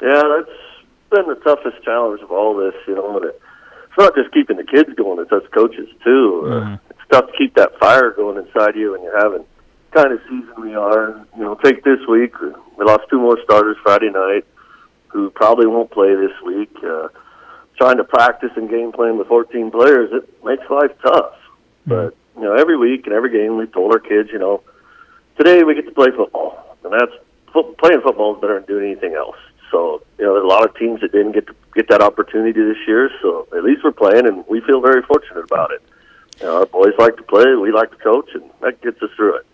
Yeah, that's been the toughest challenge of all this, you know. And it's not just keeping the kids going; it's us coaches too. It's tough to keep that fire going inside you when you're having the kind of season we are. You know, take this week. We lost 2 more starters Friday night, who probably won't play this week. Trying to practice and game plan with 14 players, it makes life tough. But you know, every week and every game, we told our kids, you know, today we get to play football, and that's playing football is better than doing anything else. So, you know, there's a lot of teams that didn't get that opportunity this year, so at least we're playing, and we feel very fortunate about it. You know, our boys like to play, we like to coach, and that gets us through it.